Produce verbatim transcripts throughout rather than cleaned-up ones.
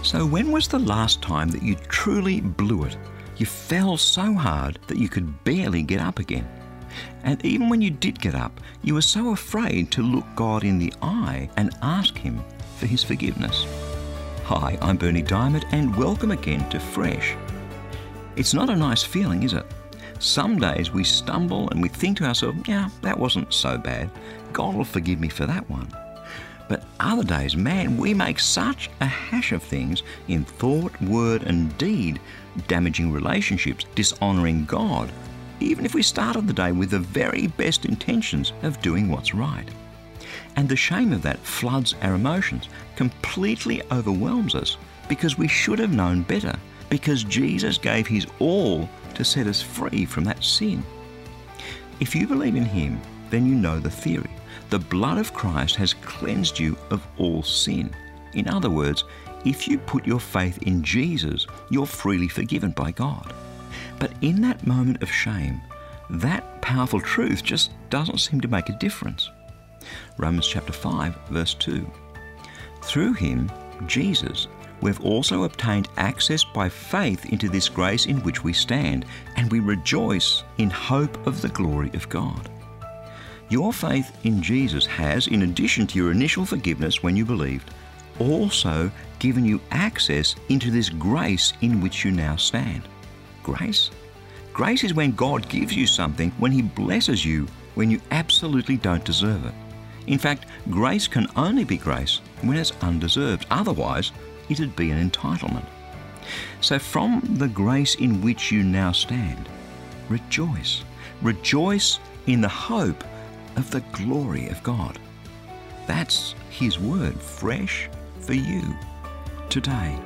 So when was the last time that you truly blew it? You fell so hard that you could barely get up again. And even when you did get up, you were so afraid to look God in the eye and ask Him for His forgiveness. Hi, I'm Berni Dymet, and welcome again to Fresh. It's not a nice feeling, is it? Some days we stumble and we think to ourselves, yeah, that wasn't so bad. God will forgive me for that one. But other days, man, we make such a hash of things in thought, word and deed, damaging relationships, dishonouring God, even if we started the day with the very best intentions of doing what's right. And the shame of that floods our emotions, completely overwhelms us, because we should have known better, because Jesus gave His all to set us free from that sin. If you believe in Him, then you know the theory. The blood of Christ has cleansed you of all sin. In other words, if you put your faith in Jesus, you're freely forgiven by God. But in that moment of shame, that powerful truth just doesn't seem to make a difference. Romans chapter five, verse two. Through Him, Jesus, we've also obtained access by faith into this grace in which we stand, and we rejoice in hope of the glory of God. Your faith in Jesus has, in addition to your initial forgiveness when you believed, also given you access into this grace in which you now stand. Grace? Grace is when God gives you something, when He blesses you, when you absolutely don't deserve it. In fact, grace can only be grace when it's undeserved. Otherwise, it'd be an entitlement. So from the grace in which you now stand, rejoice. Rejoice in the hope of the glory of God. That's His word, fresh for you today.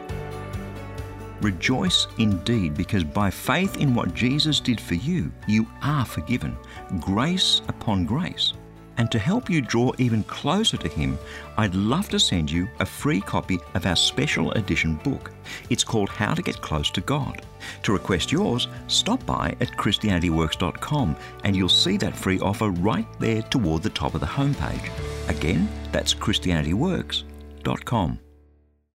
Rejoice indeed, because by faith in what Jesus did for you, you are forgiven, grace upon grace. And to help you draw even closer to Him, I'd love to send you a free copy of our special edition book. It's called How to Get Close to God. To request yours, stop by at Christianity Works dot com and you'll see that free offer right there toward the top of the homepage. Again, that's Christianity Works dot com.